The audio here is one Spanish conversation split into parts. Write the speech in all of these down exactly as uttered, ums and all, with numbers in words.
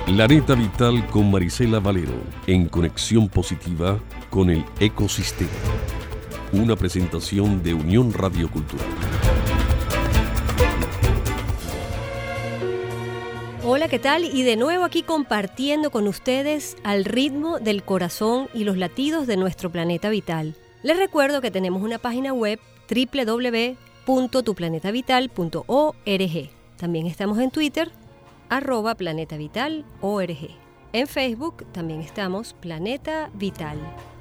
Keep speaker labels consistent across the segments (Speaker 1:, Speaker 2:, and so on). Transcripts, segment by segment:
Speaker 1: Planeta Vital con Marisela Valero, en conexión positiva con el ecosistema. Una presentación de Unión Radio Cultural.
Speaker 2: Hola, ¿qué tal? Y de nuevo aquí compartiendo con ustedes al ritmo del corazón y los latidos de nuestro planeta vital. Les recuerdo que tenemos una página web doble u doble u doble u punto tu planeta vital punto org. También estamos en Twitter, arroba Planeta Vital org. En Facebook también estamos Planeta Vital.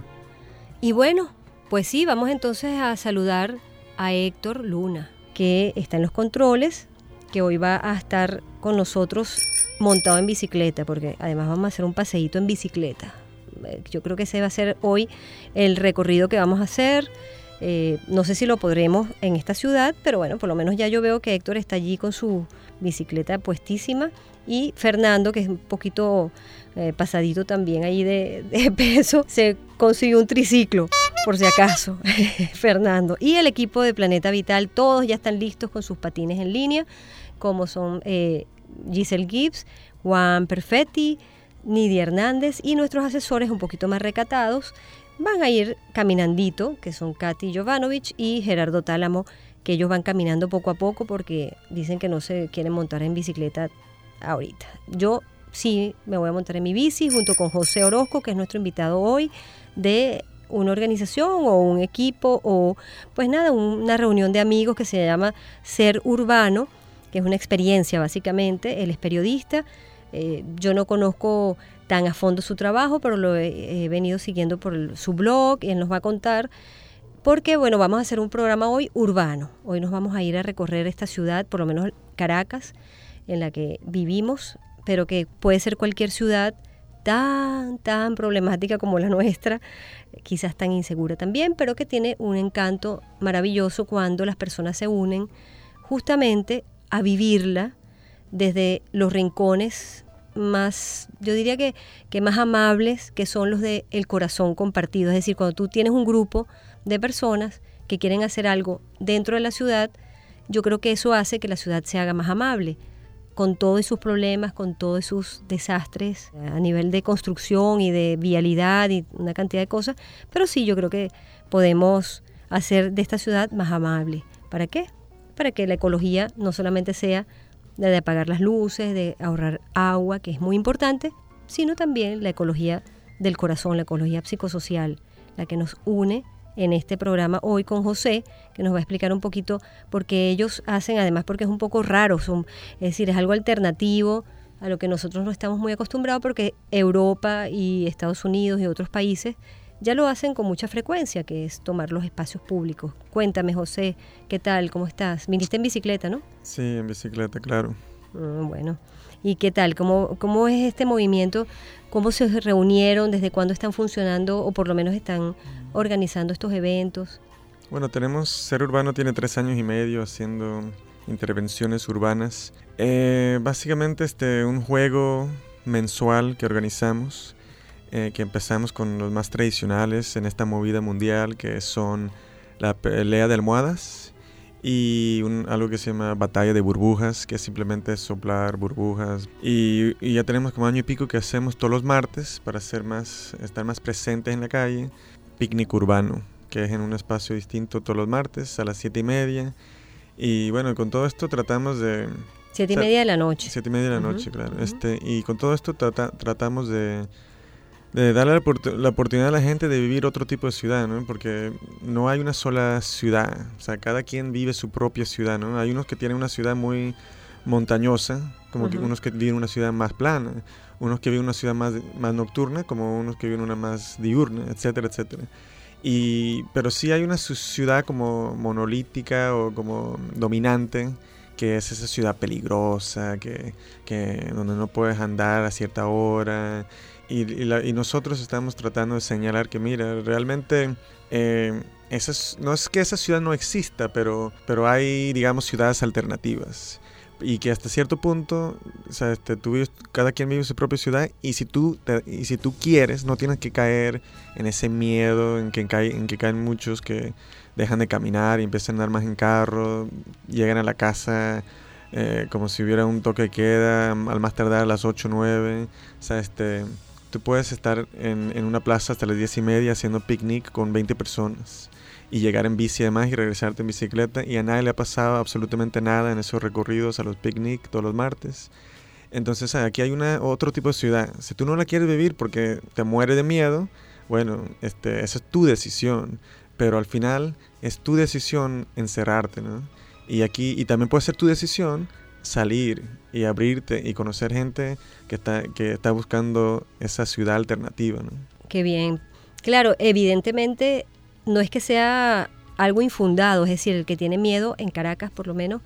Speaker 2: Y bueno, pues sí, vamos entonces a saludar a Héctor Luna, que está en los controles, que hoy va a estar con nosotros montado en bicicleta, porque además vamos a hacer un paseíto en bicicleta. Yo creo que ese va a ser hoy el recorrido que vamos a hacer. Eh, no sé si lo podremos en esta ciudad, pero bueno, por lo menos ya yo veo que Héctor está allí con su bicicleta puestísima, y Fernando, que es un poquito eh, pasadito también ahí de, de peso, se consiguió un triciclo, por si acaso. Fernando y el equipo de Planeta Vital, todos ya están listos con sus patines en línea, como son eh, Giselle Gibbs, Juan Perfetti, Nidia Hernández, y nuestros asesores un poquito más recatados van a ir caminandito, que son Katy Jovanovic y Gerardo Tálamo, que ellos van caminando poco a poco porque dicen que no se quieren montar en bicicleta ahorita. Yo sí me voy a montar en mi bici junto con José Orozco, que es nuestro invitado hoy, de una organización o un equipo o pues nada, una reunión de amigos que se llama Ser Urbano, que es una experiencia básicamente. Él es periodista. Eh, yo no conozco tan a fondo su trabajo, pero lo he, he venido siguiendo por el, su blog, y él nos va a contar, porque bueno, vamos a hacer un programa hoy urbano. Hoy nos vamos a ir a recorrer esta ciudad, por lo menos Caracas, en la que vivimos, pero que puede ser cualquier ciudad tan, tan problemática como la nuestra, quizás tan insegura también, pero que tiene un encanto maravilloso cuando las personas se unen justamente a vivirla desde los rincones más, yo diría que, que más amables, que son los del corazón compartido. Es decir, cuando tú tienes un grupo de personas que quieren hacer algo dentro de la ciudad, yo creo que eso hace que la ciudad se haga más amable, con todos sus problemas, con todos sus desastres a nivel de construcción y de vialidad y una cantidad de cosas, pero sí, yo creo que podemos hacer de esta ciudad más amable. ¿Para qué? Para que la ecología no solamente sea de apagar las luces, de ahorrar agua, que es muy importante, sino también la ecología del corazón, la ecología psicosocial, la que nos une en este programa hoy con José, que nos va a explicar un poquito por qué ellos hacen, además porque es un poco raro, son, es decir, es algo alternativo a lo que nosotros no estamos muy acostumbrados, porque Europa y Estados Unidos y otros países ya lo hacen con mucha frecuencia, que es tomar los espacios públicos. Cuéntame, José, ¿qué tal? ¿Cómo estás? Viniste en bicicleta, ¿no?
Speaker 3: Sí, en bicicleta, claro.
Speaker 2: Mm, bueno, ¿y qué tal? ¿Cómo, cómo es este movimiento? ¿Cómo se reunieron? ¿Desde cuándo están funcionando o por lo menos están organizando estos eventos?
Speaker 3: Bueno, tenemos, Ser Urbano tiene tres años y medio haciendo intervenciones urbanas. Eh, básicamente este, un juego mensual que organizamos, Eh, que empezamos con los más tradicionales en esta movida mundial, que son la pelea de almohadas y un, algo que se llama batalla de burbujas, que simplemente es soplar burbujas, y, y ya tenemos como año y pico que hacemos todos los martes para ser más, estar más presentes en la calle, picnic urbano, que es en un espacio distinto todos los martes a las siete y media, y bueno, con todo esto tratamos de...
Speaker 2: Siete y media de la noche.
Speaker 3: Siete y media de la
Speaker 2: uh-huh,
Speaker 3: noche, claro.
Speaker 2: Uh-huh.
Speaker 3: Este, y con todo esto trata, tratamos de... de darle la, opor- la oportunidad a la gente de vivir otro tipo de ciudad, ¿no? Porque no hay una sola ciudad, o sea, cada quien vive su propia ciudad, ¿no? Hay unos que tienen una ciudad muy montañosa, como uh-huh. que unos que viven una ciudad más plana, unos que viven una ciudad más, más nocturna, como unos que viven una más diurna, etcétera, etcétera. Y, pero sí hay una ciudad como monolítica o como dominante, que es esa ciudad peligrosa, que, que donde no puedes andar a cierta hora. Y, y, la, y nosotros estamos tratando de señalar que, mira, realmente eh, esas, no es que esa ciudad no exista, pero, pero hay, digamos, ciudades alternativas. Y que hasta cierto punto, o sea, este, tú vives, cada quien vive su propia ciudad, y si tú te, y si tú quieres, no tienes que caer en ese miedo en que, cae, en que caen muchos que dejan de caminar y empiezan a andar más en carro, llegan a la casa eh, como si hubiera un toque de queda al más tardar a las ocho o nueve. O sea, este, tú puedes estar en, en una plaza hasta las diez y media haciendo picnic con veinte personas y llegar en bici además y regresarte en bicicleta, y a nadie le ha pasado absolutamente nada en esos recorridos a los picnic todos los martes. Entonces aquí hay una otro tipo de ciudad. Si tú no la quieres vivir porque te mueres de miedo, bueno, este, esa es tu decisión, pero al final es tu decisión encerrarte, ¿no? Y aquí, y también puede ser tu decisión salir y abrirte y conocer gente que está, que está buscando esa ciudad alternativa, ¿no?
Speaker 2: Qué bien. Claro, evidentemente no es que sea algo infundado, es decir, el que tiene miedo en Caracas por lo menos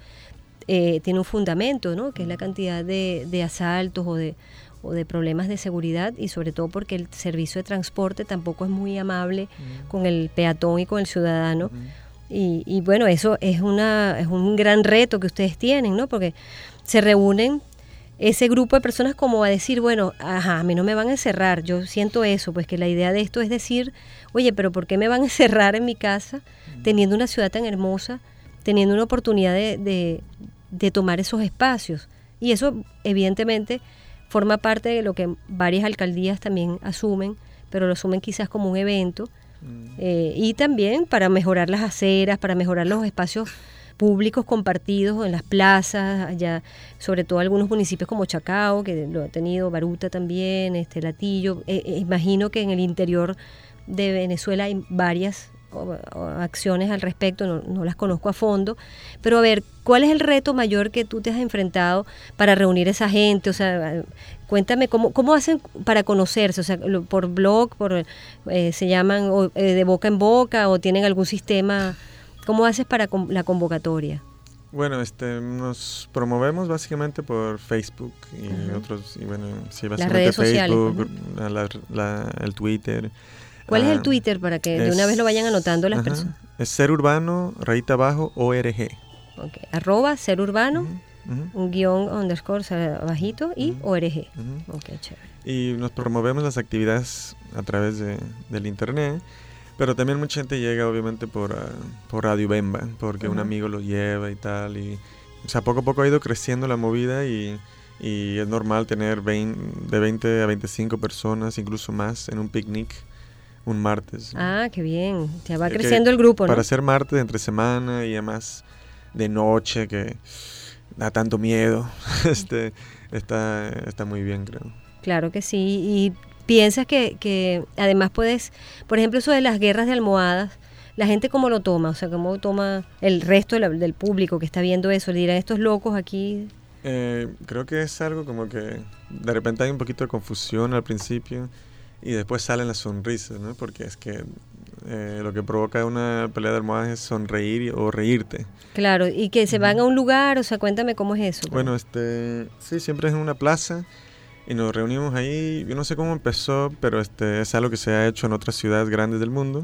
Speaker 2: eh, tiene un fundamento, ¿no? Que es la cantidad de, de asaltos o de, o de problemas de seguridad, y sobre todo porque el servicio de transporte tampoco es muy amable uh-huh. con el peatón y con el ciudadano. Uh-huh. Y, y bueno, eso es, una, es un gran reto que ustedes tienen, ¿no? Porque se reúnen ese grupo de personas como a decir, bueno, ajá, a mí no me van a encerrar, yo siento eso, pues que la idea de esto es decir, oye, pero ¿por qué me van a encerrar en mi casa teniendo una ciudad tan hermosa, teniendo una oportunidad de, de, de tomar esos espacios? Y eso evidentemente forma parte de lo que varias alcaldías también asumen, pero lo asumen quizás como un evento, mm. eh, y también para mejorar las aceras, para mejorar los espacios públicos compartidos en las plazas, allá, sobre todo algunos municipios como Chacao, que lo ha tenido, Baruta también, este Latillo. Eh, eh, imagino que en el interior de Venezuela hay varias o, o acciones al respecto, no, no las conozco a fondo, pero a ver, ¿cuál es el reto mayor que tú te has enfrentado para reunir a esa gente? O sea, cuéntame, ¿cómo, cómo hacen para conocerse? O sea, ¿por blog, por eh, se llaman o, eh, de boca en boca, o tienen algún sistema? ¿Cómo haces para la convocatoria?
Speaker 3: Bueno, este, nos promovemos básicamente por Facebook y uh-huh. otros, y bueno, sí, básicamente
Speaker 2: las redes
Speaker 3: Facebook,
Speaker 2: sociales, uh-huh.
Speaker 3: la, la, el Twitter.
Speaker 2: ¿Cuál uh, es el
Speaker 3: uh,
Speaker 2: Twitter para que
Speaker 3: es,
Speaker 2: de una vez lo vayan anotando las uh-huh. personas?
Speaker 3: Es Ser Urbano, rayita abajo, O R G.
Speaker 2: Okay. Arroba Ser Urbano, uh-huh. Uh-huh. un guión underscore bajito y uh-huh. O R G. Uh-huh. Okay, chévere.
Speaker 3: Y nos promovemos las actividades a través de, del internet. Pero también mucha gente llega obviamente por, uh, por Radio Bemba, porque uh-huh. un amigo lo lleva y tal. Y, o sea, poco a poco ha ido creciendo la movida y, y es normal tener veinte, de veinte a veinticinco personas, incluso más, en un picnic un martes.
Speaker 2: Ah, qué bien. Ya va creciendo el grupo, ¿no?
Speaker 3: Para ser martes entre semana y además de noche, que da tanto miedo, este está, está muy bien, creo.
Speaker 2: Claro que sí. Y piensas que, que además puedes, por ejemplo, eso de las guerras de almohadas, ¿la gente cómo lo toma? O sea, ¿cómo toma el resto de la, del público que está viendo eso? ¿Le dirán estos locos aquí?
Speaker 3: Eh, creo que es algo como que de repente hay un poquito de confusión al principio y después salen las sonrisas, ¿no? Porque es que eh, lo que provoca una pelea de almohadas es sonreír o reírte.
Speaker 2: Claro, y que se van a un lugar, o sea, cuéntame cómo es eso.
Speaker 3: Bueno, este, sí, siempre es en una plaza. Y nos reunimos ahí, yo no sé cómo empezó, pero este es algo que se ha hecho en otras ciudades grandes del mundo.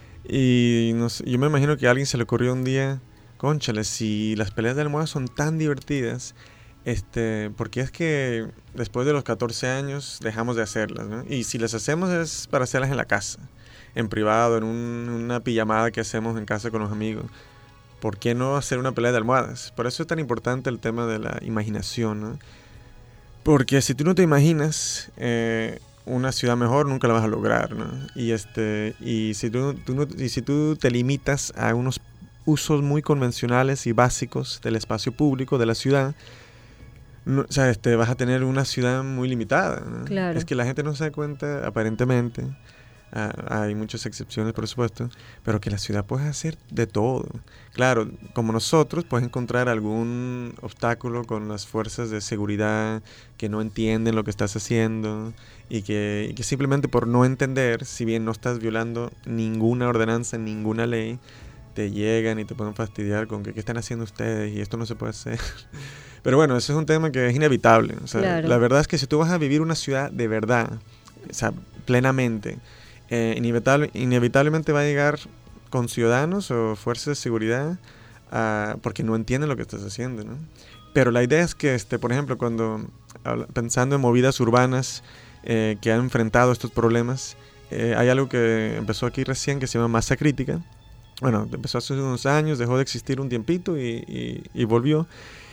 Speaker 3: Y no sé, yo me imagino que a alguien se le ocurrió un día, cónchale, si las peleas de almohadas son tan divertidas, este, porque es que después de los catorce años dejamos de hacerlas, ¿no? Y si las hacemos es para hacerlas en la casa, en privado, en un, una pijamada que hacemos en casa con los amigos. ¿Por qué no hacer una pelea de almohadas? Por eso es tan importante el tema de la imaginación, ¿no? Porque si tú no te imaginas eh, una ciudad mejor, nunca la vas a lograr, ¿no? Y, este, y, si tú, tú no, y si tú te limitas a unos usos muy convencionales y básicos del espacio público de la ciudad, no, o sea, este, vas a tener una ciudad muy limitada, ¿no?
Speaker 2: Claro.
Speaker 3: Es que la gente no se da cuenta, aparentemente. Uh, hay muchas excepciones, por supuesto, pero que la ciudad puede hacer de todo. Claro, como nosotros, puedes encontrar algún obstáculo con las fuerzas de seguridad que no entienden lo que estás haciendo y que, y que simplemente por no entender, si bien no estás violando ninguna ordenanza, ninguna ley, te llegan y te pueden fastidiar con que qué están haciendo ustedes y esto no se puede hacer. Pero bueno, ese es un tema que es inevitable. O sea, claro. La verdad es que si tú vas a vivir una ciudad de verdad, o sea, plenamente, Eh, inevitable, inevitablemente va a llegar con ciudadanos o fuerzas de seguridad uh, porque no entienden lo que estás haciendo, ¿no? Pero la idea es que, este, por ejemplo, cuando pensando en movidas urbanas eh, que han enfrentado estos problemas, eh, hay algo que empezó aquí recién que se llama masa crítica. Bueno, empezó hace unos años, dejó de existir un tiempito y, y, y volvió.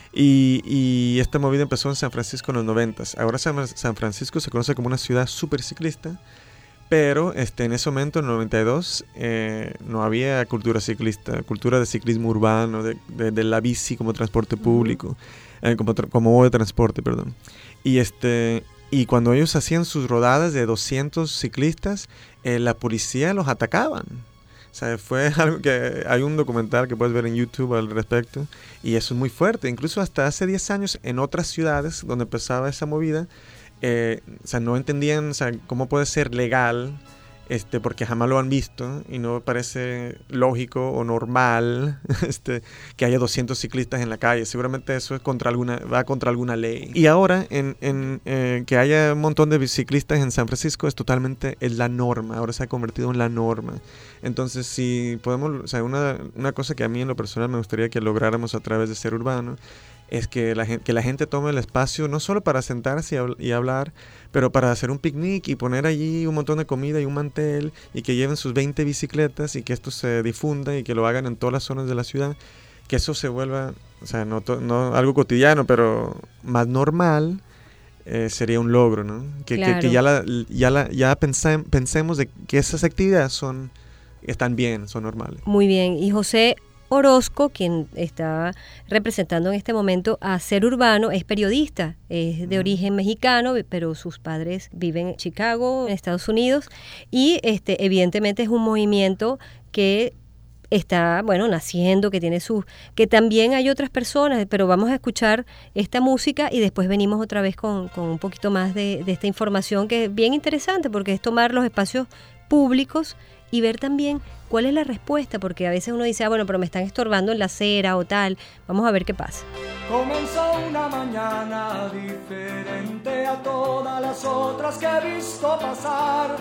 Speaker 3: Y, y esta movida empezó en San Francisco en los noventas. Ahora San, San Francisco se conoce como una ciudad súper ciclista, pero este, en ese momento, en el noventa y dos, eh, no había cultura ciclista, cultura de ciclismo urbano, de, de, de la bici como transporte público, eh, como, como modo de transporte, perdón. Y, este, y cuando ellos hacían sus rodadas de doscientos ciclistas, eh, la policía los atacaban. O sea, fue algo que hay un documental que puedes ver en YouTube al respecto, y eso es muy fuerte. Incluso hasta hace diez años en otras ciudades donde empezaba esa movida, eh, o sea, no entendían, o sea, cómo puede ser legal, este, porque jamás lo han visto y no parece lógico o normal este, que haya doscientos ciclistas en la calle. Seguramente eso es contra alguna, va contra alguna ley. Y ahora en, en, eh, que haya un montón de ciclistas en San Francisco es totalmente es la norma. Ahora se ha convertido en la norma. Entonces, si podemos, o sea, una, una cosa que a mí en lo personal me gustaría que lográramos a través de Ser Urbano es que la gente, que la gente tome el espacio no solo para sentarse y, habl- y hablar, pero para hacer un picnic y poner allí un montón de comida y un mantel, y que lleven sus veinte bicicletas y que esto se difunda y que lo hagan en todas las zonas de la ciudad, que eso se vuelva, o sea, no, to- no algo cotidiano, pero más normal. Eh, sería un logro, ¿no? Que,
Speaker 2: Claro.
Speaker 3: que, que ya, la, ya, la, ya pensem- pensemos de que esas actividades son, están bien, son normales.
Speaker 2: Muy bien. Y José Orozco, quien está representando en este momento a Ser Urbano, es periodista, es de origen mexicano, pero sus padres viven en Chicago, en Estados Unidos, y este evidentemente es un movimiento que está, bueno, naciendo, que tiene sus, que también hay otras personas, pero vamos a escuchar esta música y después venimos otra vez con, con un poquito más de, de esta información que es bien interesante, porque es tomar los espacios públicos y ver también cuál es la respuesta, porque a veces uno dice, ah, bueno, pero me están estorbando en la acera o tal. Vamos a ver qué pasa.
Speaker 4: Comenzó una mañana diferente a todas las otras que he visto pasar.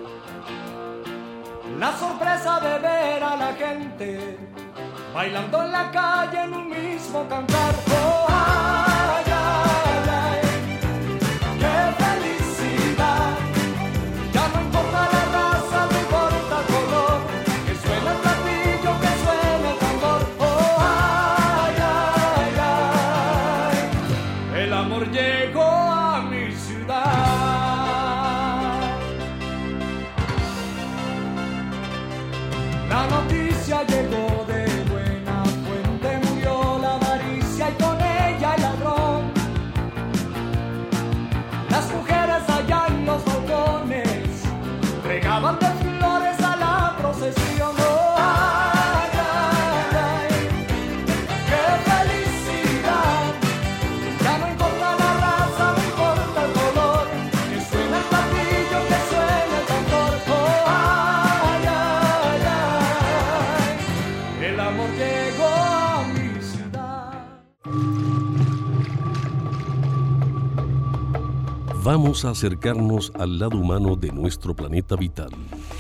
Speaker 4: La sorpresa de ver a la gente bailando en la calle en un mismo cantar. Oh, ay, ay, ay, qué felicidad. Ya no importa la raza, no importa el color, que suena el platillo, que suena el tambor. Oh, ay, ay, ay, el amor llegó a mi ciudad. La noticia llegó de buena fuente, murió la avaricia y con ella el ladrón. Las mujeres allá en los balcones regaban de flores a la procesión. Oh, ay, ay, ay, qué felicidad. Ya no importa la raza, no importa el color, que suena el platillo, que suena el tambor. Oh, ay, ay, ay, el amor llegó a mi ciudad.
Speaker 1: Vamos a acercarnos al lado humano de nuestro planeta vital.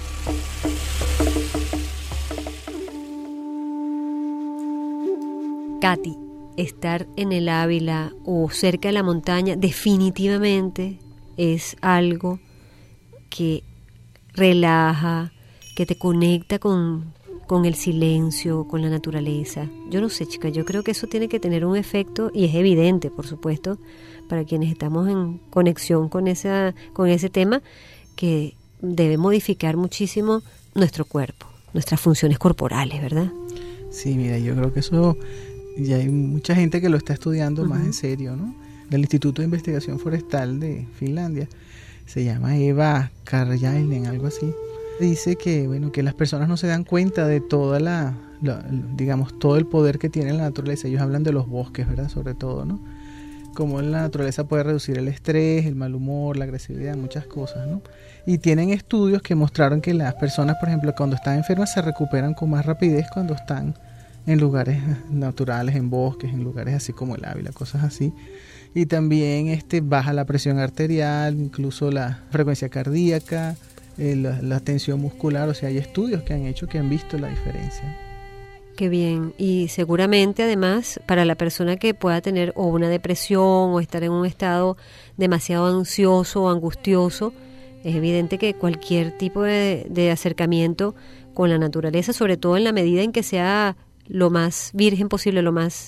Speaker 2: Katy, estar en el Ávila o cerca de la montaña definitivamente es algo que relaja, que te conecta con, con el silencio, con la naturaleza. Yo no sé, chica, yo creo que eso tiene que tener un efecto, y es evidente, por supuesto, para quienes estamos en conexión con, esa, con ese tema, que debe modificar muchísimo nuestro cuerpo, nuestras funciones corporales, ¿verdad?
Speaker 5: Sí, mira, yo creo que eso ya hay mucha gente que lo está estudiando uh-huh. más en serio, ¿no? Del Instituto de Investigación Forestal de Finlandia, se llama Eva Karjainen, algo así. Dice que, bueno, que las personas no se dan cuenta de toda la, la, digamos, todo el poder que tiene la naturaleza. Ellos hablan de los bosques, ¿verdad? Sobre todo, ¿no? Cómo la naturaleza puede reducir el estrés, el mal humor, la agresividad, muchas cosas, ¿no? Y tienen estudios que mostraron que las personas, por ejemplo, cuando están enfermas se recuperan con más rapidez cuando están en lugares naturales, en bosques, en lugares así como el Ávila, cosas así. Y también este, baja la presión arterial, incluso la frecuencia cardíaca, eh, la, la tensión muscular. O sea, hay estudios que han hecho que han visto la diferencia.
Speaker 2: Qué bien. Y seguramente además para la persona que pueda tener o una depresión o estar en un estado demasiado ansioso o angustioso, es evidente que cualquier tipo de, de acercamiento con la naturaleza, sobre todo en la medida en que sea lo más virgen posible, lo más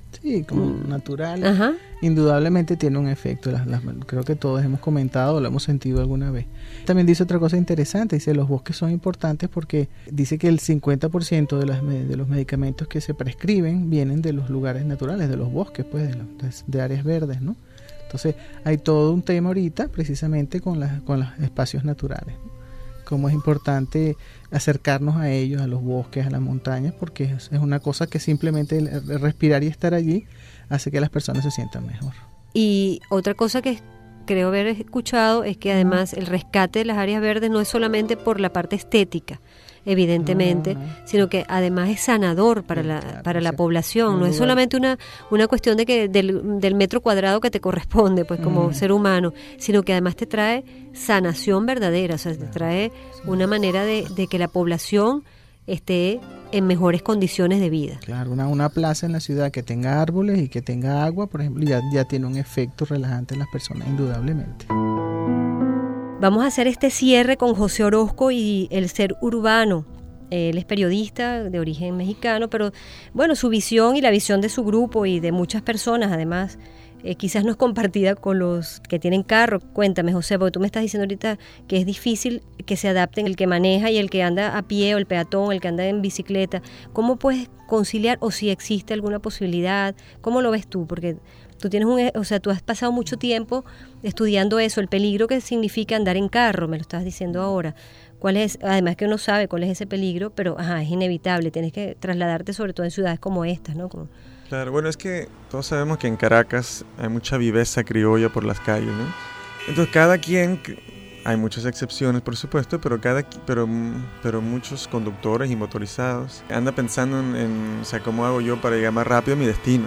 Speaker 5: Sí, como mm. natural.
Speaker 2: Ajá.
Speaker 5: Indudablemente tiene un efecto. Las, las, creo que todos hemos comentado, lo hemos sentido alguna vez. También dice otra cosa interesante, dice los bosques son importantes porque dice que el cincuenta por ciento de, las, de los medicamentos que se prescriben vienen de los lugares naturales, de los bosques, pues, de, los, de, de áreas verdes, ¿no? Entonces hay todo un tema ahorita precisamente con, las, con los espacios naturales, ¿no? Cómo es importante acercarnos a ellos, a los bosques, a las montañas, porque es, es una cosa que simplemente el respirar y estar allí hace que las personas se sientan mejor.
Speaker 2: Y otra cosa que creo haber escuchado es que además el rescate de las áreas verdes no es solamente por la parte estética, evidentemente, no, no, no. sino que además es sanador para sí, la claro, para la población, no, no es solamente una una cuestión de que del, del metro cuadrado que te corresponde, pues como mm. ser humano, sino que además te trae sanación verdadera, o sea, te trae una manera de, de que la población esté en mejores condiciones de vida.
Speaker 5: Claro, una, una plaza en la ciudad que tenga árboles y que tenga agua, por ejemplo, ya, ya tiene un efecto relajante en las personas, indudablemente.
Speaker 2: Vamos a hacer este cierre con José Orozco y el ser urbano. Él es periodista de origen mexicano, pero bueno, su visión y la visión de su grupo y de muchas personas, además, eh, quizás no es compartida con los que tienen carro. Cuéntame, José, porque tú me estás diciendo ahorita que es difícil que se adapten el que maneja y el que anda a pie, o el peatón, el que anda en bicicleta. ¿Cómo puedes conciliar, o si existe alguna posibilidad? ¿Cómo lo ves tú? Porque tú tienes un, o sea, tú has pasado mucho tiempo estudiando eso, el peligro que significa andar en carro, me lo estás diciendo ahora. ¿Cuál es? Además que uno sabe cuál es ese peligro, pero ajá, es inevitable, tienes que trasladarte sobre todo en ciudades como estas, ¿no? Como...
Speaker 3: Claro, bueno, es que todos sabemos que en Caracas hay mucha viveza criolla por las calles, ¿no? Entonces cada quien, hay muchas excepciones por supuesto, pero cada pero, pero muchos conductores y motorizados andan pensando en, en, o sea, ¿cómo hago yo para llegar más rápido a mi destino?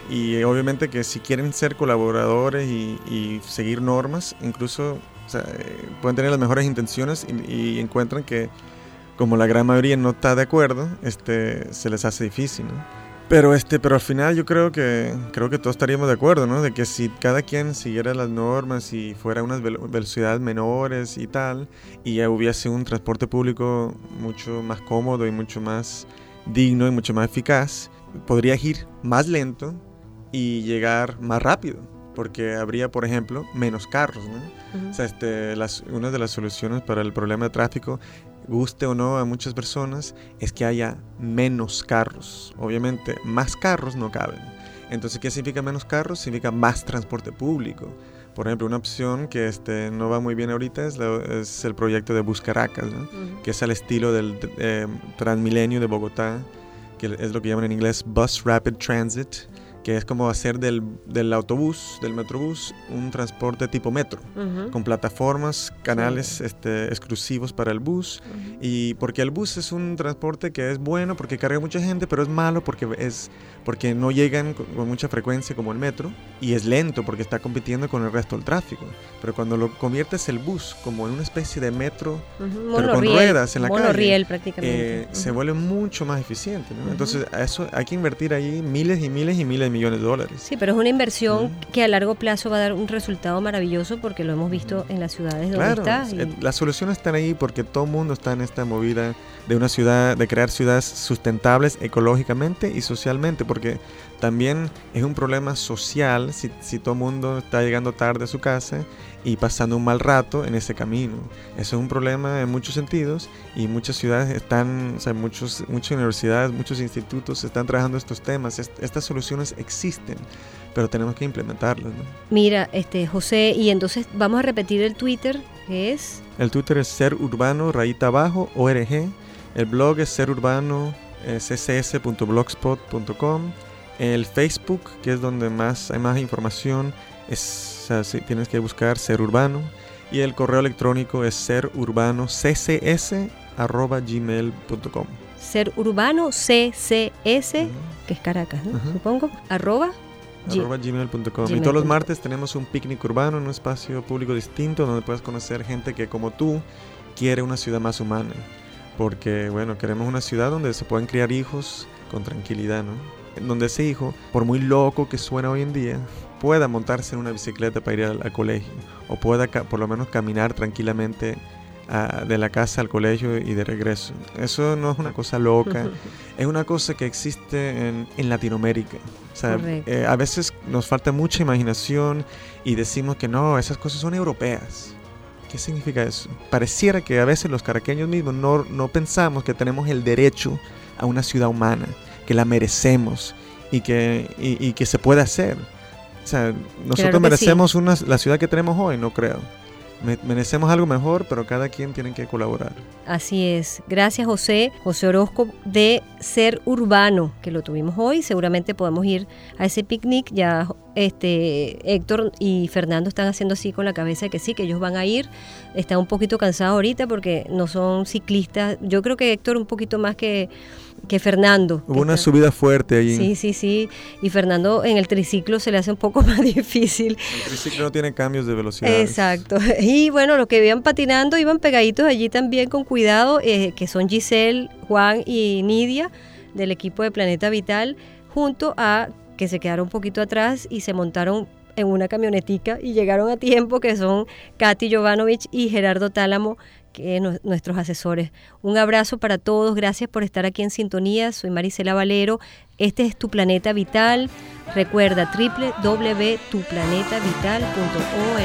Speaker 3: Y obviamente que si quieren ser colaboradores y, y seguir normas, incluso o sea, pueden tener las mejores intenciones y, y encuentran que como la gran mayoría no está de acuerdo, este, se les hace difícil, ¿no? Pero este, pero al final yo creo que creo que todos estaríamos de acuerdo, ¿no? De que si cada quien siguiera las normas y fuera a unas velocidades menores y tal, y ya hubiese un transporte público mucho más cómodo y mucho más digno y mucho más eficaz, podría ir más lento y llegar más rápido, porque habría, por ejemplo, menos carros, ¿no? Uh-huh. O sea, este, las, una de las soluciones para el problema de tráfico, guste o no a muchas personas, es que haya menos carros. Obviamente, más carros no caben. Entonces, ¿qué significa menos carros? Significa más transporte público. Por ejemplo, una opción que este, no va muy bien ahorita es, la, es el proyecto de Bus Caracas, ¿no? Uh-huh. Que es al estilo del eh, Transmilenio de Bogotá, que es lo que llaman en inglés Bus Rapid Transit, que es como hacer del, del autobús, del metrobús, un transporte tipo metro, uh-huh. con plataformas, canales sí. este, exclusivos para el bus, uh-huh. y porque el bus es un transporte que es bueno porque carga mucha gente, pero es malo porque, es, porque no llegan con, con mucha frecuencia como el metro, y es lento porque está compitiendo con el resto del tráfico. Pero cuando lo conviertes el bus como en una especie de metro, uh-huh. pero con ruedas en la
Speaker 2: monorriel,
Speaker 3: calle,
Speaker 2: prácticamente.
Speaker 3: Eh, uh-huh. se vuelve mucho más eficiente, ¿no? Uh-huh. Entonces a eso hay que invertir ahí miles y miles y miles de millones de dólares.
Speaker 2: Sí, pero es una inversión uh-huh. que a largo plazo va a dar un resultado maravilloso, porque lo hemos visto en las ciudades donde
Speaker 3: claro,
Speaker 2: está. Y...
Speaker 3: las soluciones están ahí porque todo el mundo está en esta movida de una ciudad, de crear ciudades sustentables ecológicamente y socialmente, porque también es un problema social si, si todo el mundo está llegando tarde a su casa y pasando un mal rato en ese camino. Eso es un problema en muchos sentidos, y muchas ciudades están, o sea, muchos, muchas universidades, muchos institutos están trabajando estos temas. Est- estas soluciones existen, pero tenemos que implementarlas, ¿no?
Speaker 2: Mira, este, José, y entonces vamos a repetir el Twitter, que es...
Speaker 3: El Twitter es Ser Urbano, rayita abajo, O R G. El blog es serurbano, eh, c c s punto blogspot punto com. El Facebook, que es donde más hay más información, es, o sea, si tienes que buscar Ser Urbano. Y el correo electrónico es serurbanoccs arroba gmail punto com.
Speaker 2: Ser Urbano C C S, uh-huh. que es Caracas, ¿no? Uh-huh. Supongo, arroba,
Speaker 3: arroba gmail punto com. Y todos los martes tenemos un picnic urbano en un espacio público distinto donde puedes conocer gente que, como tú, quiere una ciudad más humana. Porque, bueno, queremos una ciudad donde se puedan criar hijos con tranquilidad, ¿no? Donde ese hijo, por muy loco que suena hoy en día, pueda montarse en una bicicleta para ir al, al colegio, o pueda ca- por lo menos caminar tranquilamente a, de la casa al colegio y de regreso. Eso no es una cosa loca, es una cosa que existe en, en Latinoamérica. O sea, eh, a veces nos falta mucha imaginación y decimos que no, esas cosas son europeas. ¿Qué significa eso? Pareciera que a veces los caraqueños mismos no, no pensamos que tenemos el derecho a una ciudad humana, que la merecemos y que, y, y que se puede hacer. O sea, nosotros claro merecemos sí. una, la ciudad que tenemos hoy, no creo. Me, merecemos algo mejor, pero cada quien tiene que colaborar.
Speaker 2: Así es. Gracias, José. José Orozco de Ser Urbano, que lo tuvimos hoy. Seguramente podemos ir a ese picnic. Ya este Héctor y Fernando están haciendo así con la cabeza que sí, que ellos van a ir. Están un poquito cansados ahorita porque no son ciclistas. Yo creo que Héctor un poquito más que... que Fernando.
Speaker 3: Hubo una está... subida fuerte ahí.
Speaker 2: Sí, sí, sí. Y Fernando en el triciclo se le hace un poco más difícil.
Speaker 3: El triciclo no tiene cambios de velocidad.
Speaker 2: Exacto. Y bueno, los que iban patinando iban pegaditos allí también con cuidado, eh, que son Giselle, Juan y Nidia del equipo de Planeta Vital, junto a que se quedaron un poquito atrás y se montaron en una camionetica y llegaron a tiempo, que son Katy Jovanovic y Gerardo Tálamo, que no, nuestros asesores. Un abrazo para todos, gracias por estar aquí en sintonía. Soy Marisela Valero, este es Tu Planeta Vital. Recuerda doble u doble u doble u punto tu planeta vital punto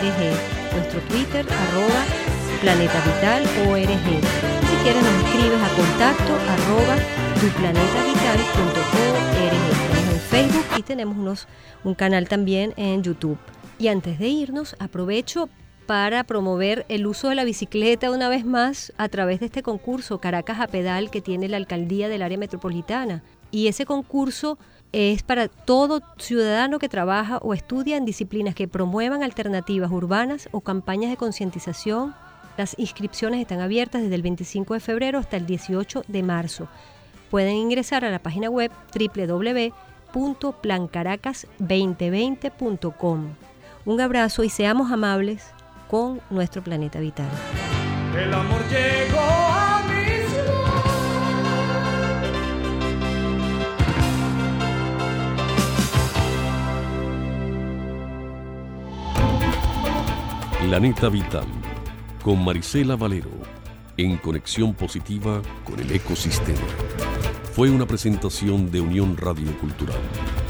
Speaker 2: org, nuestro Twitter, arroba Planeta Vital O R G. Si quieres nos escribes a contacto arroba tu planeta vital punto org. Estamos en Facebook y tenemos unos, un canal también en YouTube. Y antes de irnos, aprovecho para promover el uso de la bicicleta una vez más a través de este concurso Caracas a Pedal que tiene la Alcaldía del Área Metropolitana. Y ese concurso es para todo ciudadano que trabaja o estudia en disciplinas que promuevan alternativas urbanas o campañas de concientización. Las inscripciones están abiertas desde el veinticinco de febrero hasta el dieciocho de marzo. Pueden ingresar a la página web doble u doble u doble u punto plan caracas veinte veinte punto com. Un abrazo y seamos amables con nuestro planeta vital.
Speaker 4: El amor llegó a mi
Speaker 1: ciudad. Planeta Vital con Marisela Valero, en conexión positiva con el ecosistema. Fue una presentación de Unión Radio Cultural.